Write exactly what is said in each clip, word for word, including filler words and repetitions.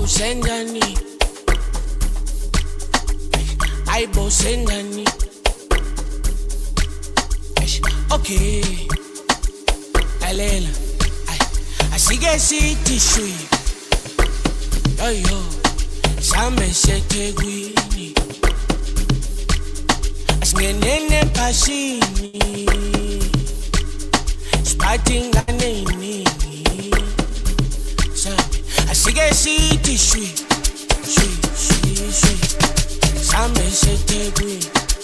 sendani, aibo sendani. Okay, alela, ay, asige city shui, yo yo, same sete gwini, asngenene pashini, sparting ganeni, same, asige city shui, shui shui shui, same sete gwini,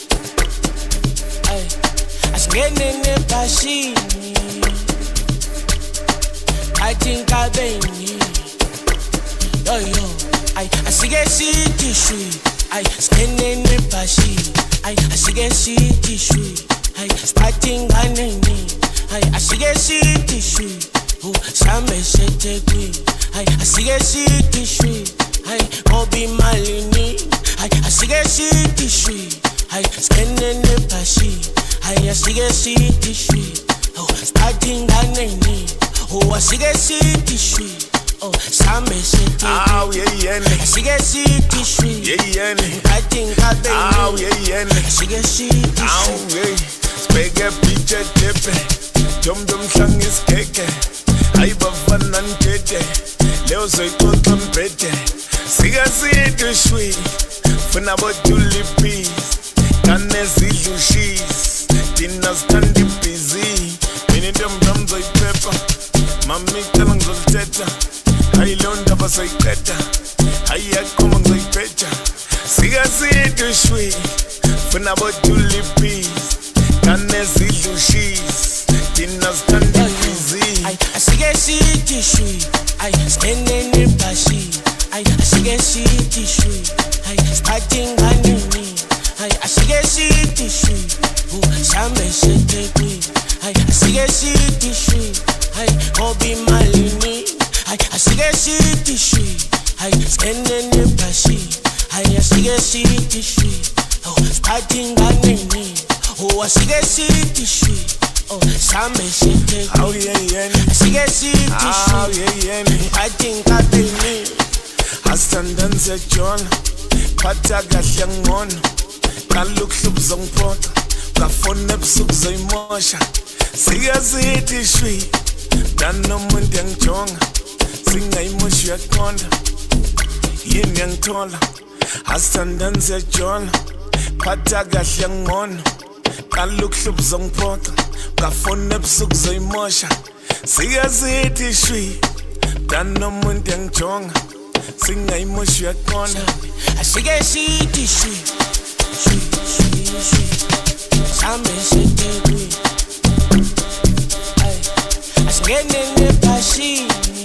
ay. Asngenene pashini, I think I beni. Yo yo, I asige city shui. I asngenene pashini. I asige city shui. I starting ganeni. I asige city shui. Oh, same sete queen. I asige city shui. I obi malini. I asige city shui. I asngenene pashini. I asige city shui, oh starting ganeni, oh asige city shui, oh same city. Ah yeah yeah. Asige city shui, yeah yeah. starting ganeni. Ah yeah yeah. Asige city shui. Ah yeah. Spege piche tepe, jom jom sang is keke. Ay bafana ntete, leo soy kontra mpete. Siga city shui, funa botulipi, kane zilushis. Dinner's candy busy. Many them drums I pepper. Mommy telling the teta. I learned up as I better. I had come on the better. See, I see it to sweet. When about Julie Peas. Can I see you she's? Dinner's candy busy. I see a city sweet. I stand in the bashi. I see a city sweet. I starting ganini. I see a city sweet. Same sete queen, I asige city shui, I obi malini, I asige city shui, I skenene pashi, I asige city shui, oh starting ganeni, oh asige city shui, oh same sete queen, oh yeah yeah, asige city shui, oh yeah yeah, I think I beni, astandanze John, pataga shangon, kaluk subzong pot. Kafone ebusuku zoyimosha siyazithi shwi danomuntu yangijonga singayimoshi uyaqonda yini yangithola asithandani siyajona phatha kahle ngcono qala ukuhluba uzongiphoqa kafone ebusuku zoyimosha siyazithi shwi danomuntu yangijonga singayimoshi uyaqonda asike sithi shwi shwi shwi shwi Same sete queen, ay, asngenene pashini.